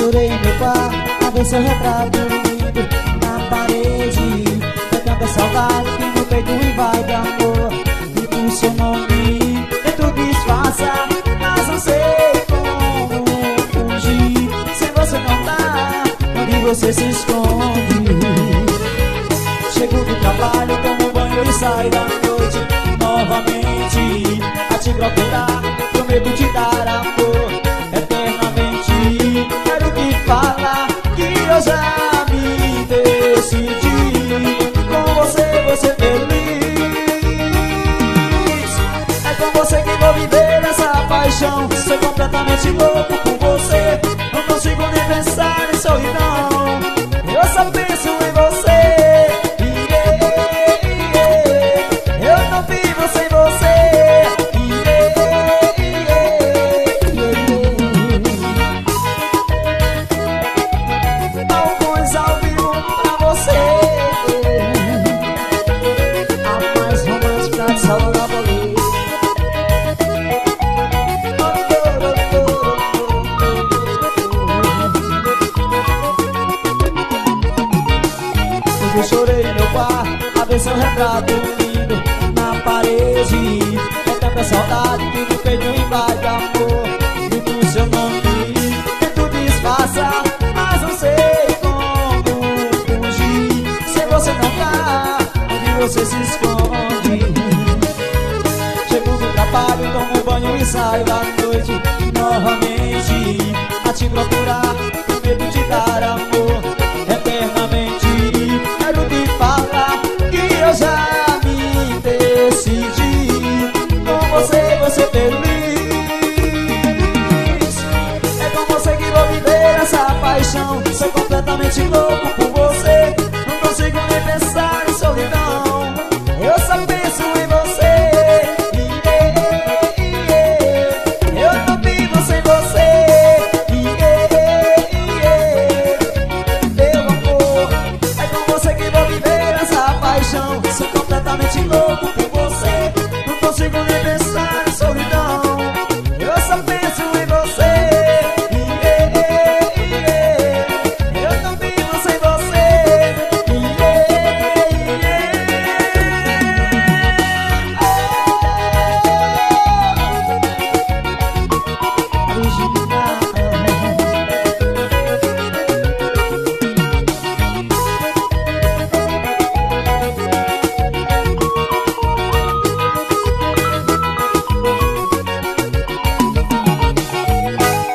chorei no quarto a ver seu retrato lindo na parede. Foi tanta saudade que no peito invade amor. E por seu nome tento disfarçar, mas não sei como fugir. Sem você não dá, onde você se esconde. Chego do trabalho, tomo banho e saio da noite novamente a te procurar. Prometo te dar amor eternamente. Quero te falar que eu já me decidi. Com você vou ser feliz. É com você que vou viver essa paixão. Sou completamente louco por você. Não consigo nem pensar em solidão. Eu só penso em você. Eu não vivo sem você. Alguns ao vivo pra você. A mais romântica de Salão da Bolívia. Eu chorei no meu quarto a ver seu retrato lindo na parede. É tanta saudade que no peito invade amor. E por seu nome tento disfarçar, mas não sei como fugir. Sem você não dá, onde você se esconde. Chego do trabalho, tomo banho e saio da noite novamente a te procurar. Com medo de dar amor eternamente. Quero te falar que eu já me decidi. Com você vou ser feliz. É com você que vou viver essa paixão. Sou completamente louco por você. Não consigo nem pensar em solidão. Eu só penso em você. Eu não vivo sem você. Meu amor, é com você que vou viver essa paixão. Sou completamente louco por você. Não consigo nem pensar em solidão.